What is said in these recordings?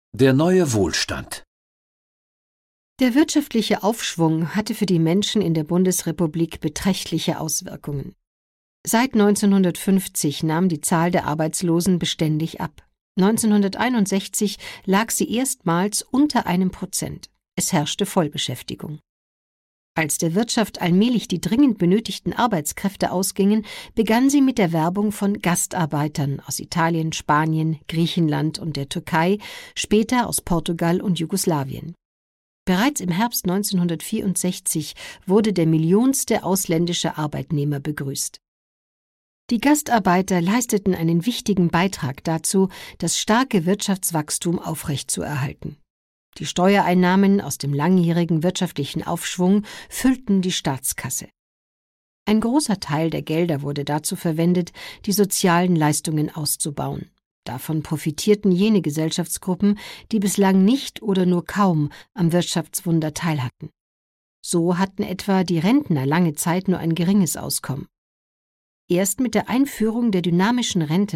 Der neue Wohlstand. Der wirtschaftliche Aufschwung hatte für die Menschen in der Bundesrepublik beträchtliche Auswirkungen. Seit 1950 nahm die Zahl der Arbeitslosen beständig ab. 1961 lag sie erstmals unter 1%. Es herrschte Vollbeschäftigung. Als der Wirtschaft allmählich die dringend benötigten Arbeitskräfte ausgingen, begann sie mit der Werbung von Gastarbeitern aus Italien, Spanien, Griechenland und der Türkei, später aus Portugal und Jugoslawien. Bereits im Herbst 1964 wurde der millionste ausländische Arbeitnehmer begrüßt. Die Gastarbeiter leisteten einen wichtigen Beitrag dazu, das starke Wirtschaftswachstum aufrechtzuerhalten. Die Steuereinnahmen aus dem langjährigen wirtschaftlichen Aufschwung füllten die Staatskasse. Ein großer Teil der Gelder wurde dazu verwendet, die sozialen Leistungen auszubauen. Davon profitierten jene Gesellschaftsgruppen, die bislang nicht oder nur kaum am Wirtschaftswunder teilhatten. So hatten etwa die Rentner lange Zeit nur ein geringes Auskommen. Erst mit der Einführung der dynamischen Rente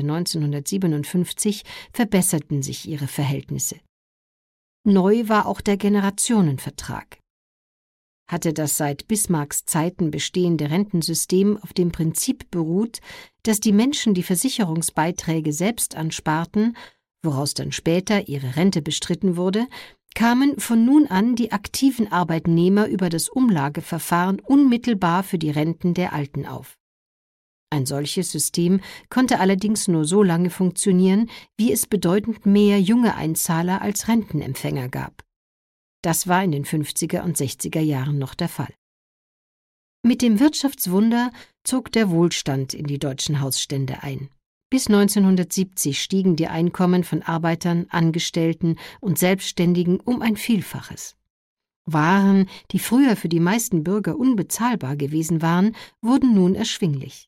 1957 verbesserten sich ihre Verhältnisse. Neu war auch der Generationenvertrag. Hatte das seit Bismarcks Zeiten bestehende Rentensystem auf dem Prinzip beruht, dass die Menschen die Versicherungsbeiträge selbst ansparten, woraus dann später ihre Rente bestritten wurde, kamen von nun an die aktiven Arbeitnehmer über das Umlageverfahren unmittelbar für die Renten der Alten auf. Ein solches System konnte allerdings nur so lange funktionieren, wie es bedeutend mehr junge Einzahler als Rentenempfänger gab. Das war in den 50er und 60er Jahren noch der Fall. Mit dem Wirtschaftswunder zog der Wohlstand in die deutschen Hausstände ein. Bis 1970 stiegen die Einkommen von Arbeitern, Angestellten und Selbstständigen um ein Vielfaches. Waren, die früher für die meisten Bürger unbezahlbar gewesen waren, wurden nun erschwinglich.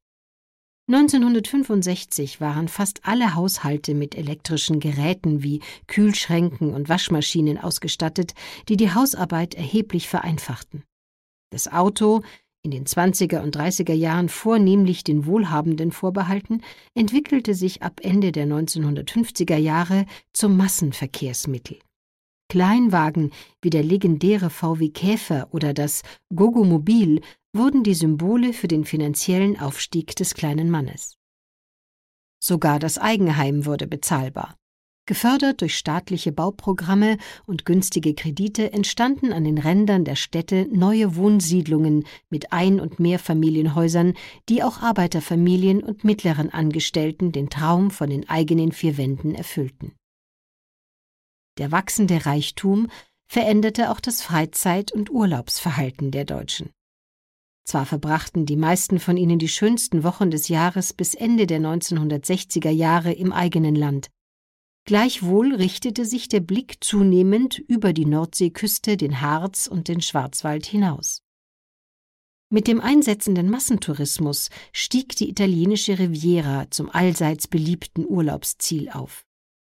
1965 waren fast alle Haushalte mit elektrischen Geräten wie Kühlschränken und Waschmaschinen ausgestattet, die die Hausarbeit erheblich vereinfachten. Das Auto, in den 20er und 30er Jahren vornehmlich den Wohlhabenden vorbehalten, entwickelte sich ab Ende der 1950er Jahre zum Massenverkehrsmittel. Kleinwagen wie der legendäre VW Käfer oder das Gogomobil wurden die Symbole für den finanziellen Aufstieg des kleinen Mannes. Sogar das Eigenheim wurde bezahlbar. Gefördert durch staatliche Bauprogramme und günstige Kredite entstanden an den Rändern der Städte neue Wohnsiedlungen mit Ein- und Mehrfamilienhäusern, die auch Arbeiterfamilien und mittleren Angestellten den Traum von den eigenen vier Wänden erfüllten. Der wachsende Reichtum veränderte auch das Freizeit- und Urlaubsverhalten der Deutschen. Zwar verbrachten die meisten von ihnen die schönsten Wochen des Jahres bis Ende der 1960er Jahre im eigenen Land. Gleichwohl richtete sich der Blick zunehmend über die Nordseeküste, den Harz und den Schwarzwald hinaus. Mit dem einsetzenden Massentourismus stieg die italienische Riviera zum allseits beliebten Urlaubsziel auf.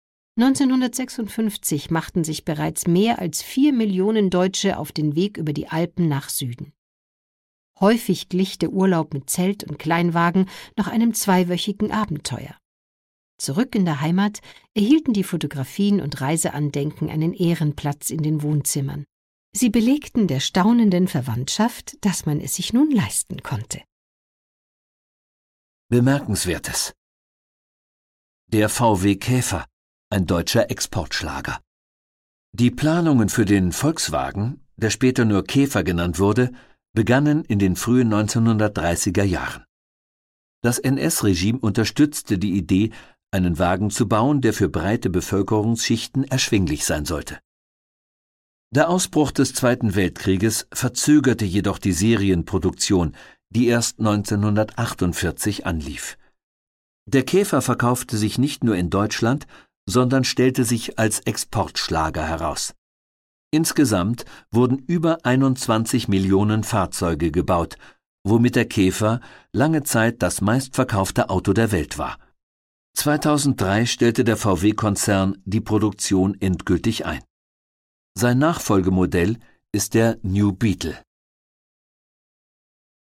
1956 machten sich bereits mehr als 4 Millionen Deutsche auf den Weg über die Alpen nach Süden. Häufig glich der Urlaub mit Zelt und Kleinwagen noch einem 2-wöchigen Abenteuer. Zurück in der Heimat erhielten die Fotografien und Reiseandenken einen Ehrenplatz in den Wohnzimmern. Sie belegten der staunenden Verwandtschaft, dass man es sich nun leisten konnte. Bemerkenswertes. Der VW Käfer, ein deutscher Exportschlager. Die Planungen für den Volkswagen, der später nur Käfer genannt wurde, begannen in den frühen 1930er Jahren. Das NS-Regime unterstützte die Idee, einen Wagen zu bauen, der für breite Bevölkerungsschichten erschwinglich sein sollte. Der Ausbruch des Zweiten Weltkrieges verzögerte jedoch die Serienproduktion, die erst 1948 anlief. Der Käfer verkaufte sich nicht nur in Deutschland, sondern stellte sich als Exportschlager heraus. Insgesamt wurden über 21 Millionen Fahrzeuge gebaut, womit der Käfer lange Zeit das meistverkaufte Auto der Welt war. 2003 stellte der VW-Konzern die Produktion endgültig ein. Sein Nachfolgemodell ist der New Beetle.